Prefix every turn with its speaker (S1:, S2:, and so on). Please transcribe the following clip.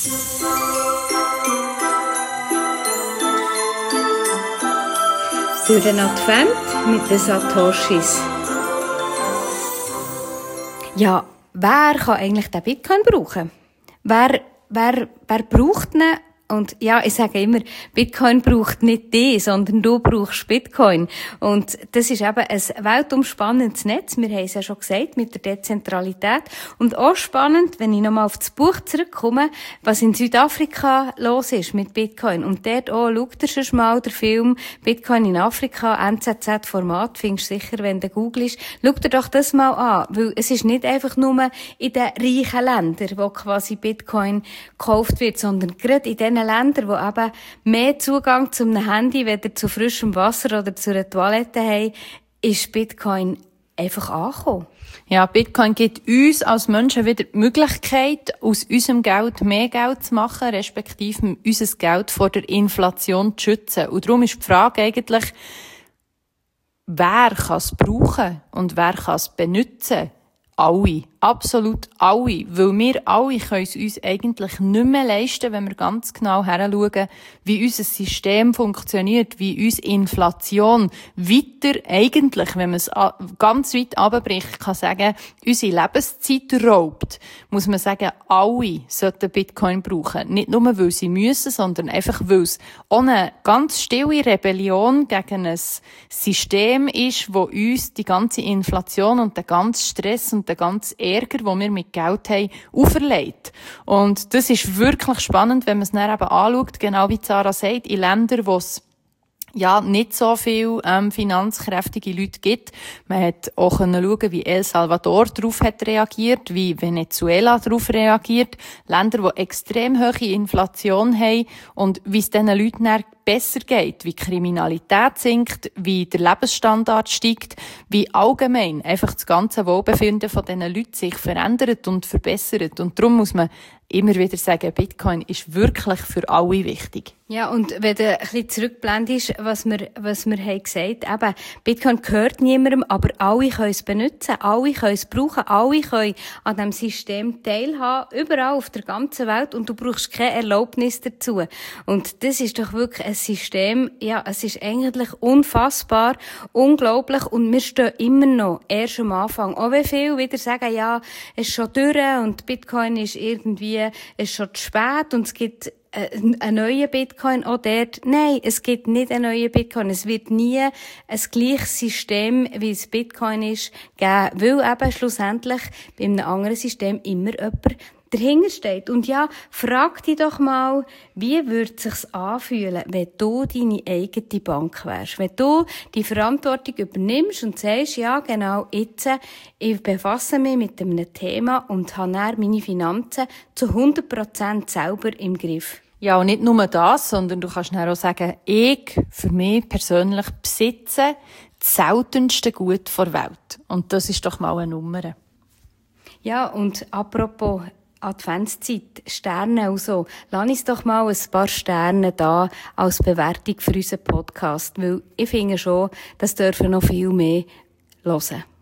S1: Durch den Advent mit den Satoshis. Ja, wer kann eigentlich den Bitcoin brauchen? Wer braucht ihn? Und ja, ich sage immer, Bitcoin braucht nicht dich, sondern du brauchst Bitcoin. Und das ist eben ein weltumspannendes Netz. Wir haben es ja schon gesagt, mit der Dezentralität. Und auch spannend, wenn ich nochmal auf das Buch zurückkomme, was in Südafrika los ist mit Bitcoin. Und dort auch, schaut ihr schon mal den Film Bitcoin in Afrika, NZZ-Format, findest du sicher, wenn du googelst. Schau dir doch das mal an. Weil es ist nicht einfach nur in den reichen Ländern, wo quasi Bitcoin gekauft wird, sondern gerade in den Länder, die eben mehr Zugang zu einem Handy, weder zu frischem Wasser oder zu einer Toilette haben, ist Bitcoin einfach angekommen.
S2: Ja, Bitcoin gibt uns als Menschen wieder die Möglichkeit, aus unserem Geld mehr Geld zu machen, respektive unser Geld vor der Inflation zu schützen. Und darum ist die Frage eigentlich, wer kann es brauchen und wer kann es benutzen? Alle. Absolut alle. Weil wir alle können es uns eigentlich nicht mehr leisten, wenn wir ganz genau heranschauen, wie unser System funktioniert, wie uns Inflation weiter eigentlich, wenn man es ganz weit runterbricht, kann sagen, unsere Lebenszeit raubt, muss man sagen, alle sollten Bitcoin brauchen. Nicht nur, weil sie müssen, sondern einfach, weil es auch eine ganz stille Rebellion gegen ein System ist, wo uns die ganze Inflation und der ganze Stress und der ganze Ärger, den wir mit Geld haben, auferlegt. Und das ist wirklich spannend, wenn man es dann eben anschaut, genau wie Sarah sagt, in Ländern, wo es ja nicht so viel finanzkräftige Leute gibt. Man hat auch schauen, wie El Salvador darauf hat reagiert, wie Venezuela darauf reagiert. Länder, die extrem hohe Inflation haben und wie es diesen Leuten dann besser geht, wie die Kriminalität sinkt, wie der Lebensstandard steigt, wie allgemein einfach das ganze Wohlbefinden von diesen Leuten sich verändert und verbessert. Und darum muss man immer wieder sagen, Bitcoin ist wirklich für alle wichtig.
S1: Ja, und wenn du ein bisschen zurückblendest, was wir haben gesagt, eben, Bitcoin gehört niemandem, aber alle können es benutzen, alle können es brauchen, alle können an diesem System teilhaben, überall auf der ganzen Welt, und du brauchst keine Erlaubnis dazu. Und das ist doch wirklich ein System, ja, es ist eigentlich unfassbar, unglaublich, und wir stehen immer noch erst am Anfang. Auch wenn viele wieder sagen, ja, es ist schon durch und Bitcoin ist irgendwie, es ist schon zu spät und es gibt einen neuen Bitcoin auch dort. Nein, es gibt nicht einen neuen Bitcoin. Es wird nie ein gleiches System, wie es Bitcoin ist, geben, weil eben schlussendlich bei einem anderen System immer jemand dahinter steht. Und ja, frag dich doch mal, wie würde es sich anfühlen, wenn du deine eigene Bank wärst? Wenn du die Verantwortung übernimmst und sagst, ja, genau, jetzt, ich befasse mich mit einem Thema und habe dann meine Finanzen zu 100% selber im Griff.
S2: Ja, und nicht nur das, sondern du kannst dann auch sagen, ich, für mich persönlich, besitze das seltenste Gut der Welt. Und das ist doch mal eine Nummer.
S1: Ja, und apropos Adventszeit, Sterne und so. Lass uns doch mal ein paar Sterne da als Bewertung für unseren Podcast, weil ich finde schon, das dürfen noch viel mehr hören.